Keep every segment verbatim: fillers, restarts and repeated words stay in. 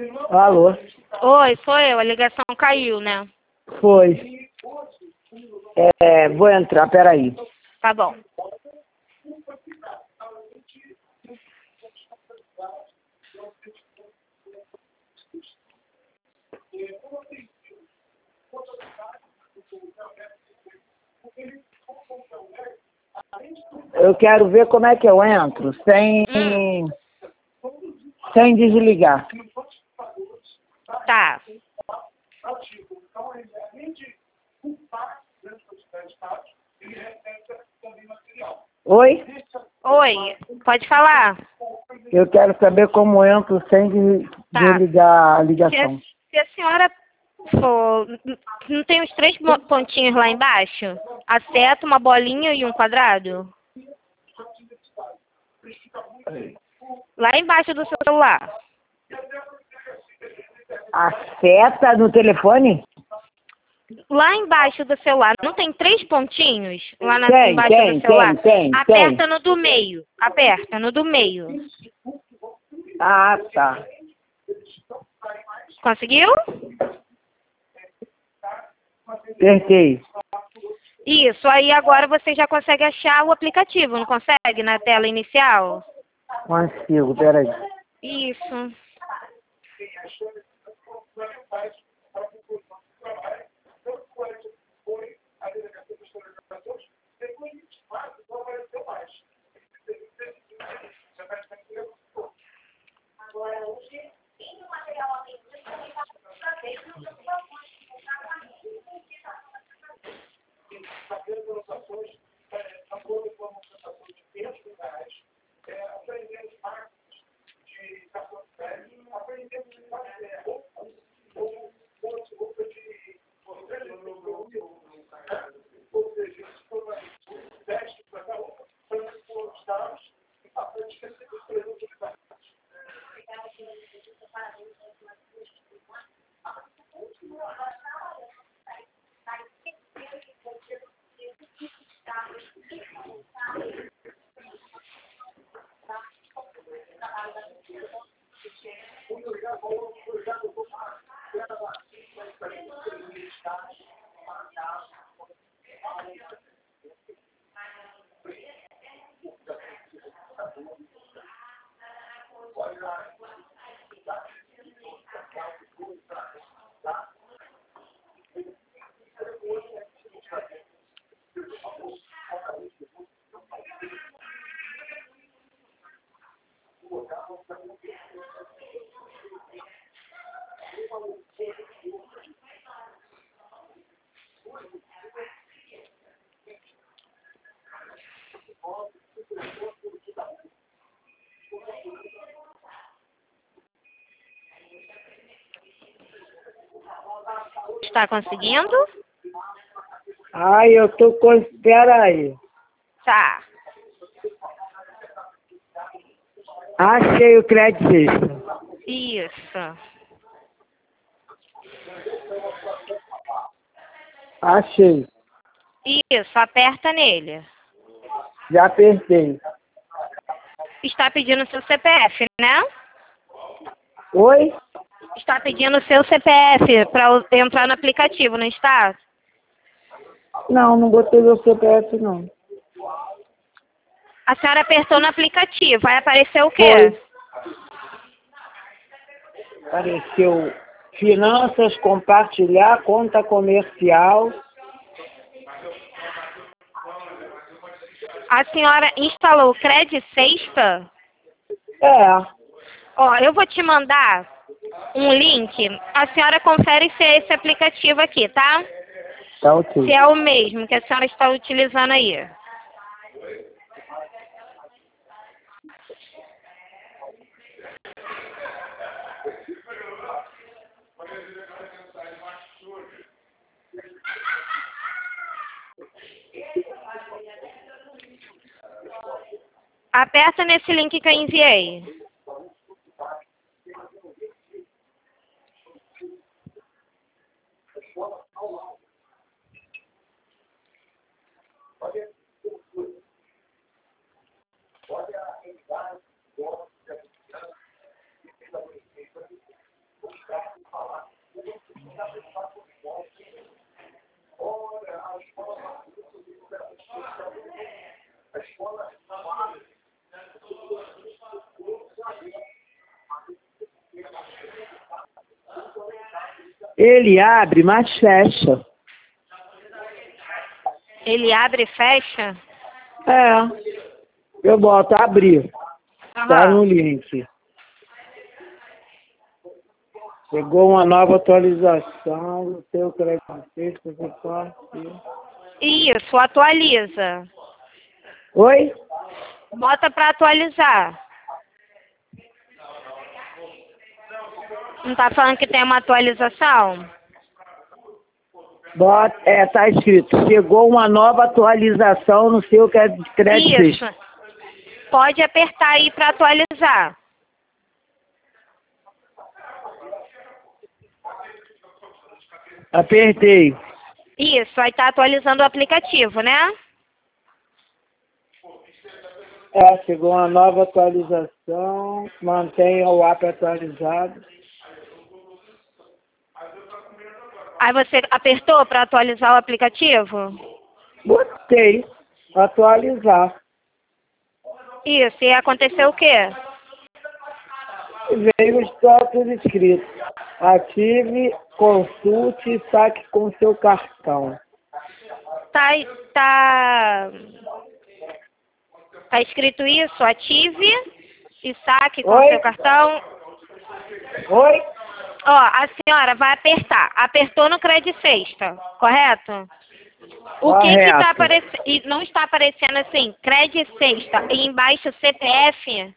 Alô? Oi, sou eu. A ligação caiu, né? Foi. É, vou entrar, peraí. Tá bom. Eu quero ver como é que eu entro sem, Hum. sem desligar. Tá. Oi? Oi, pode falar? Eu quero saber como eu entro sem de- Tá. desligar a Se a, ligação. se a senhora for... Não tem os três mo- pontinhos lá embaixo? A seta, uma bolinha e um quadrado? Lá embaixo do seu celular. A seta no telefone? Lá embaixo do celular, não tem três pontinhos? Lá na, Tem, embaixo tem, do celular? tem, tem, Aperta tem. no do meio. Aperta no do meio. Ah, tá. Conseguiu? Apertei. Isso, aí agora você já consegue achar o aplicativo, não consegue? Na tela inicial? Consigo, peraí. Isso. Está conseguindo? Ai, eu tô com... Peraí. Tá. Achei o crédito extra. Isso. Achei. Isso, aperta nele. Já apertei. Está pedindo seu C P F, né? Oi? Está pedindo seu C P F para entrar no aplicativo, não está? Não, não botei meu C P F, não. A senhora apertou no aplicativo, vai aparecer o quê? Foi. Apareceu finanças, compartilhar, conta comercial. A senhora instalou o Cred Sexta? É, Ó, eu vou te mandar um link. A senhora confere se é esse aplicativo aqui, tá? tá ok. Se é o mesmo que a senhora está utilizando aí. Aperta nesse link que eu enviei. Ele abre, mas fecha. Ele abre e fecha? É. Eu boto abrir. Tá no Aham. link. Chegou uma nova atualização do seu crédito sexta, você pode... Isso, atualiza. Oi? Bota pra atualizar. Não tá falando que tem uma atualização? Bota, é, tá escrito. Chegou uma nova atualização no seu crédito Isso. sexta. Pode apertar aí pra atualizar. Apertei. Isso, aí tá atualizando o aplicativo, né? É, chegou uma nova atualização. Mantenha o app atualizado. Aí você apertou para atualizar o aplicativo? Botei. Atualizar. Isso, e aconteceu o quê? Veio os tópicos escritos. Ative, consulte e saque com seu cartão. Tá, tá, tá escrito isso, ative e saque com Oi? seu cartão. Oi? Ó, a senhora vai apertar. Apertou no Credit Sexta, correto? O que que tá Correto. aparecendo? E não está aparecendo assim, Credit Sexta e embaixo C P F?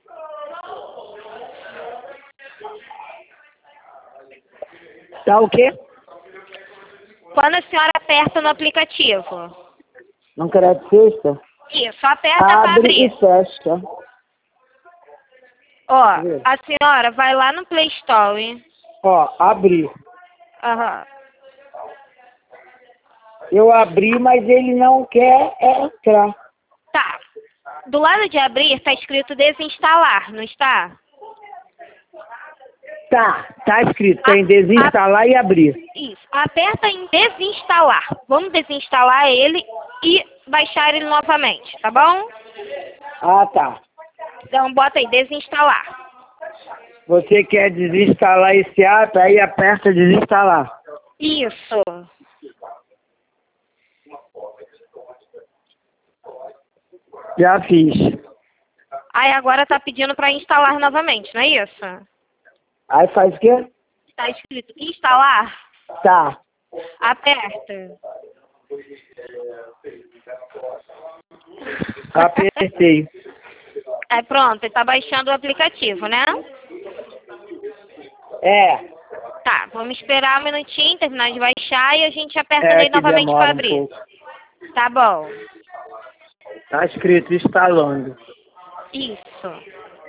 Tá o quê? Quando a senhora aperta no aplicativo. Não crédito sexta? Isso, aperta para Abre abrir. e fecha. Ó, a senhora vai lá no Play Store. Ó, abri. Aham. Eu abri, mas ele não quer entrar. Tá. Do lado de abrir tá escrito desinstalar, não está? Tá, tá escrito. Tem A- desinstalar e abrir. Isso. Aperta em desinstalar. Vamos desinstalar ele e baixar ele novamente, tá bom? Ah, tá. Então bota aí, desinstalar. Você quer desinstalar esse app, aí aperta desinstalar. Isso. Já fiz. Aí agora tá pedindo para instalar novamente, não é isso? Aí faz o quê? Tá escrito instalar. Tá. Aperta. Apertei. Aí pronto, ele tá baixando o aplicativo, né? É. Tá, vamos esperar um minutinho, terminar de baixar e a gente aperta É nele que novamente demora para um abrir. pouco. Tá bom. Tá escrito instalando. Isso.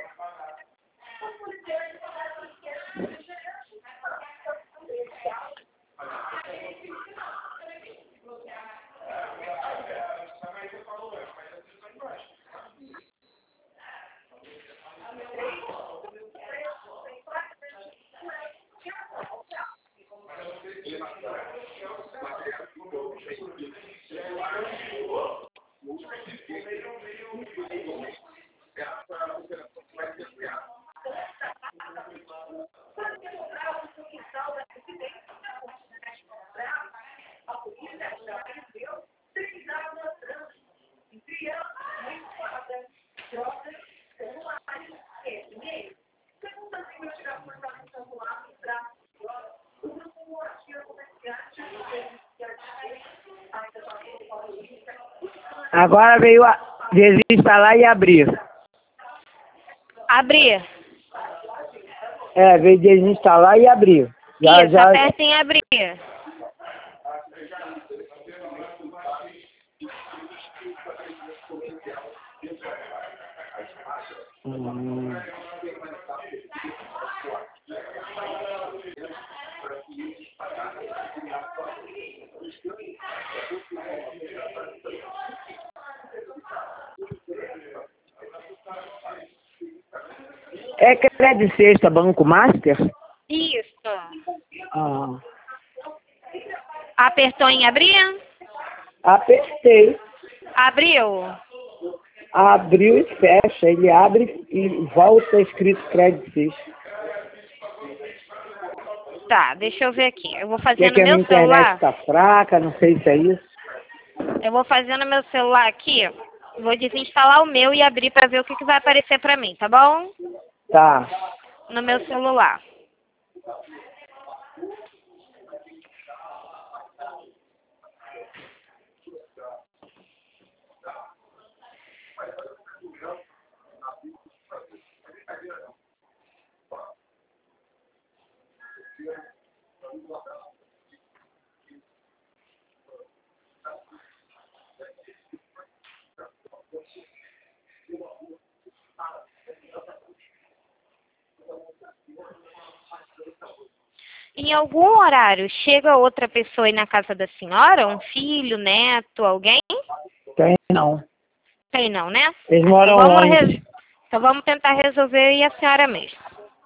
Agora veio a desinstalar e abrir. Abrir. É, veio desinstalar e abrir. Já, Isso, já. aperta em abrir. Hum. É crédito sexta, Banco Master? Isso. Ah. Apertou em abrir? Apertei. Abriu. Abriu e fecha. Ele abre e volta escrito crédito sexta. Tá, deixa eu ver aqui. Eu vou Que fazer é no que a minha meu internet celular. está fraca, não sei se é isso. Eu vou fazer no meu celular aqui. Vou desinstalar o meu e abrir pra ver o que, que vai aparecer pra mim, tá bom? Tá. No meu celular. Em algum horário, chega outra pessoa aí na casa da senhora? Um filho, neto, alguém? Tem não. Tem não, né? Eles Ah, moram então vamos, longe. res- então vamos tentar resolver e a senhora mesmo.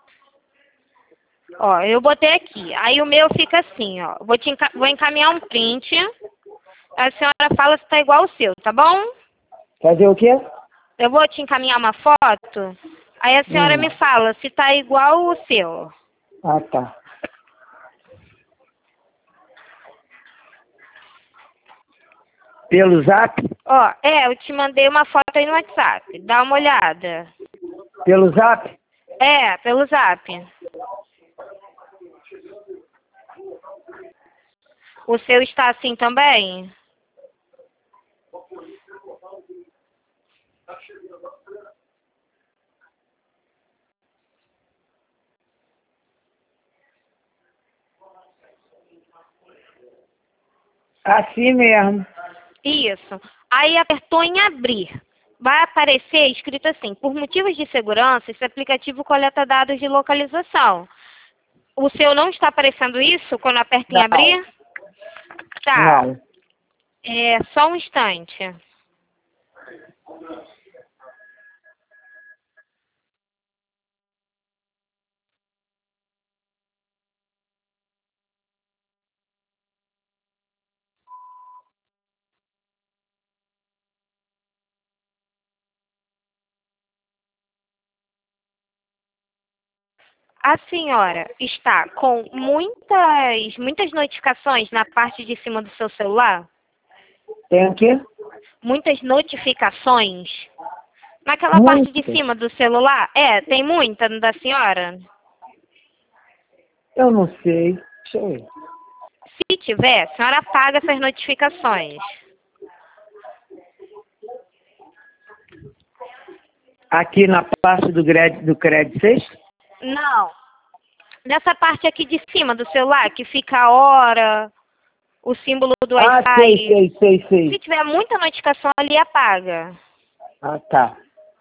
Ó, eu botei aqui. Aí o meu fica assim, ó. Vou, te enca- vou encaminhar um print. A senhora fala se tá igual o seu, tá bom? Fazer o quê? Eu vou te encaminhar uma foto. Aí a senhora Hum. me fala se tá igual o seu. Ah, tá. Pelo zap? Ó, é, eu te mandei uma foto aí no WhatsApp. Dá uma olhada. Pelo zap? É, pelo zap. O seu está assim também? Assim mesmo. Isso. Aí apertou em abrir. Vai aparecer escrito assim: por motivos de segurança, esse aplicativo coleta dados de localização. O seu não está aparecendo isso quando aperta em Não. abrir? Tá. Não. É, só um instante. A senhora está com muitas, muitas notificações na parte de cima do seu celular? Tem o quê? Muitas notificações? Naquela parte de Muitas. cima do celular? É, tem muita no da senhora? Eu não sei. Deixa eu ver. Se tiver, a senhora apaga essas notificações. Aqui na parte do crédito, do crédito sexto? Não. Nessa parte aqui de cima do celular, que fica a hora, o símbolo do Ah, sei, Wi-Fi. sei, sei, sei. Se tiver muita notificação ali, apaga. Ah, tá.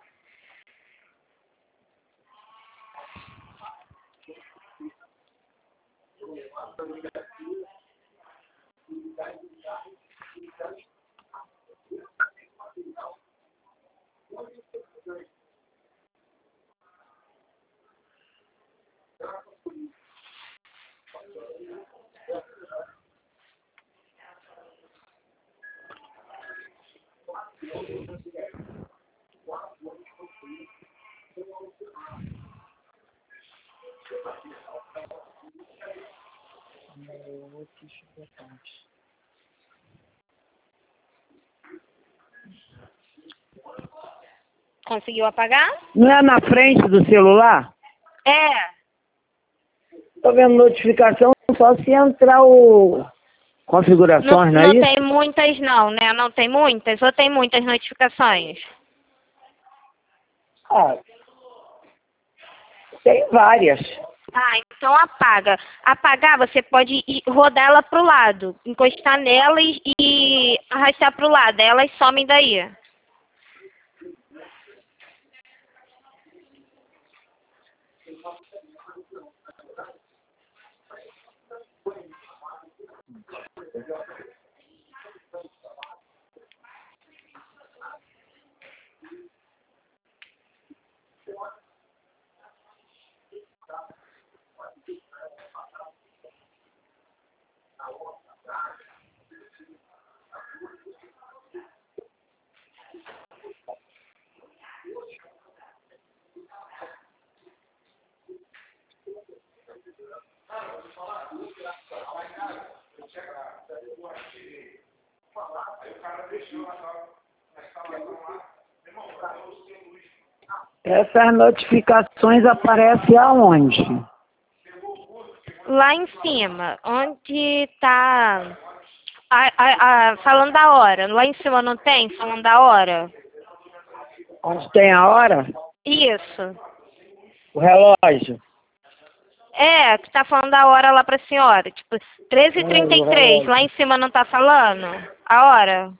Conseguiu apagar? Não é na frente do celular? É. Tô vendo notificação só se entrar o... Não, Configurações, não é não isso? tem muitas não, né? Não tem muitas? Ou tem muitas notificações? Ah, tem várias. Ah, então apaga. Apagar, você pode ir- rodar ela pro lado, encostar nela e, e arrastar pro lado. Elas somem daí. Essas notificações aparecem aonde? Lá em cima, onde tá a, a, a, falando da hora. Lá em cima não tem falando da hora? Onde tem a hora? Isso. O relógio. É, que tá falando da hora lá pra senhora. Tipo, treze e É, trinta o e três. relógio. Lá em cima não tá falando a hora?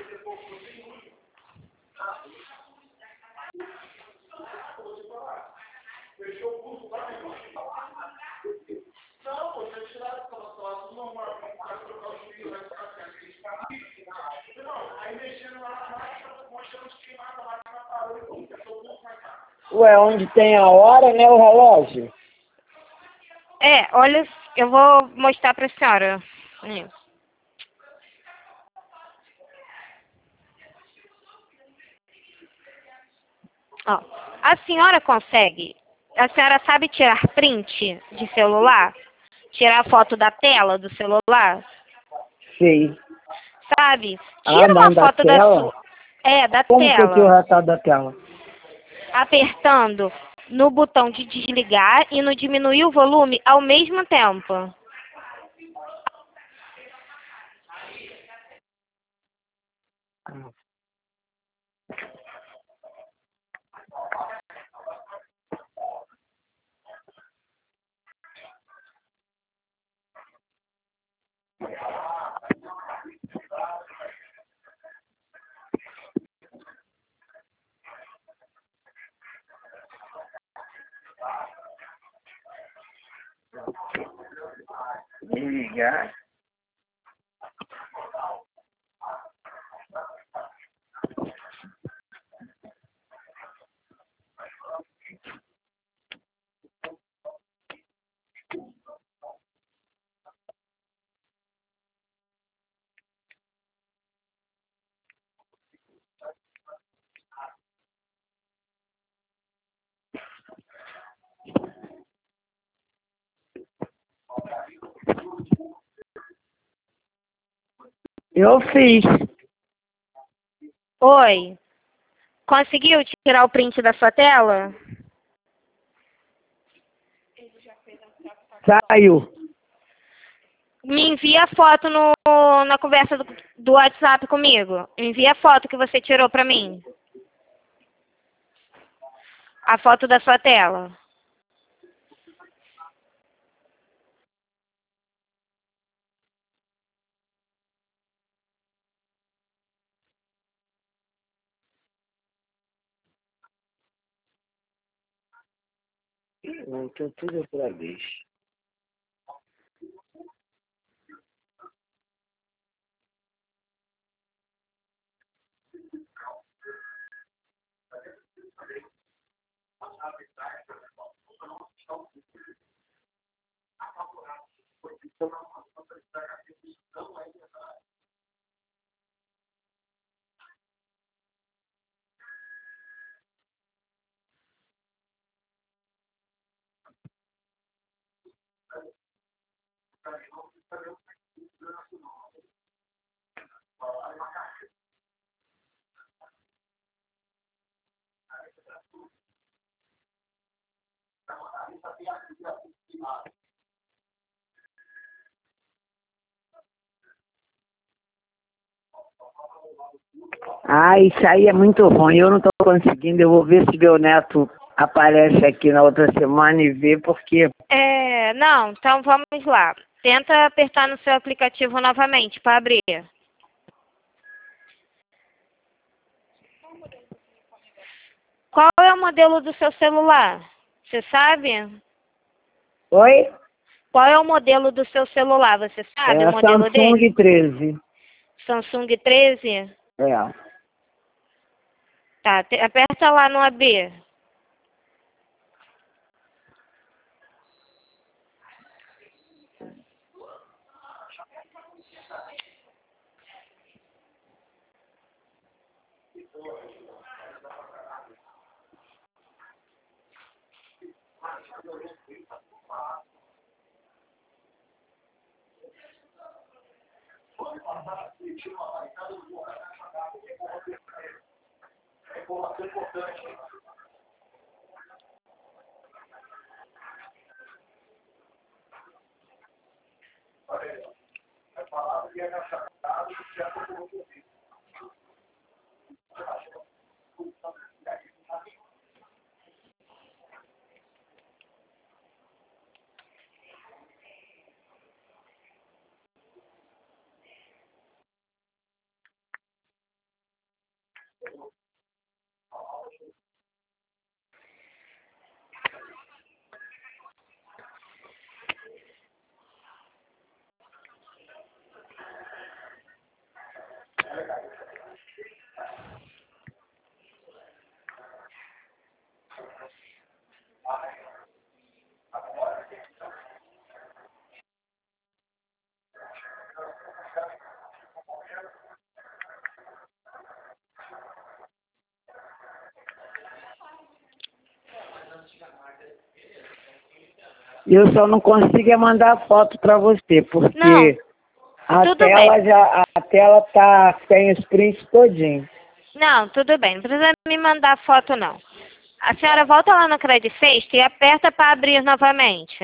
Ué, onde tem a hora, né, o relógio? É, olha, eu vou mostrar pra senhora. Isso. Ó, a senhora consegue, a senhora sabe tirar print de celular? Tirar foto da tela do celular? Sei. Sabe? Ah, Tira uma não, da foto da tela? sua. É, da Como que eu tiro o tela. retalho da tela? Apertando no botão de desligar e no diminuir o volume ao mesmo tempo. Desligar. Eu fiz. Oi. Conseguiu tirar o print da sua tela? Saiu. Me envia a foto no, na conversa do, do WhatsApp comigo. Envia a foto que você tirou pra mim. A foto da sua tela. Não, tô tudo outra vez. Ah, isso aí é muito ruim. Eu não tô conseguindo. Eu vou ver se meu neto aparece aqui na outra semana e ver, porque É, não, então vamos lá. Tenta apertar no seu aplicativo novamente para abrir. Qual é o modelo do seu celular? Você sabe? oi? Qual é o modelo do seu celular? Você sabe É o a modelo dele? Samsung treze. Samsung treze? É. Tá, te- aperta lá no A B. Eu só não consigo é mandar foto para você, porque Não, a tudo tela bem. já a tela tá sem os prints todinho. Não, tudo bem. Não precisa me mandar foto, não. A senhora volta lá no Credit Sexta e aperta para abrir novamente.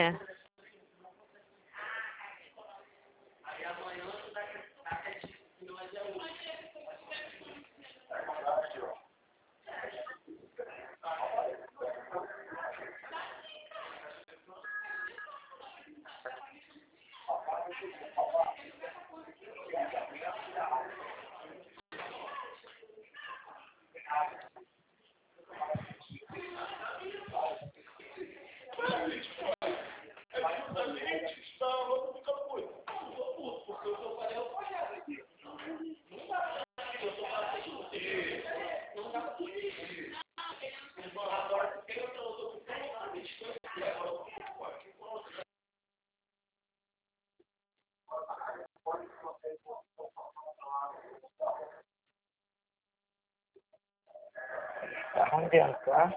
Vamos tentar.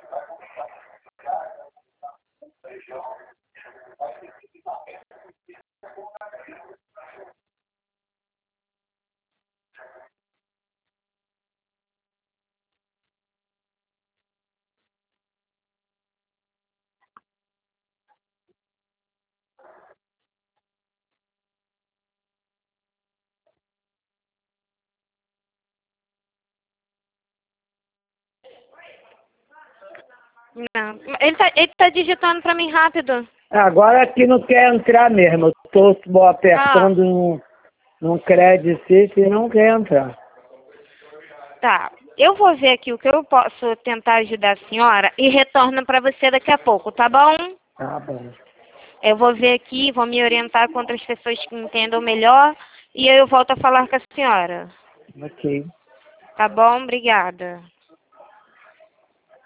Não. Ele tá, ele tá digitando para mim rápido. Agora aqui não quer entrar mesmo. Eu tô bom, apertando num, num crédito e não quer entrar. Tá. Eu vou ver aqui o que eu posso tentar ajudar a senhora e retorno para você daqui a pouco, tá bom? Tá bom. Eu vou ver aqui, vou me orientar com outras pessoas que entendam melhor e aí eu volto a falar com a senhora. Ok. Tá bom? Obrigada.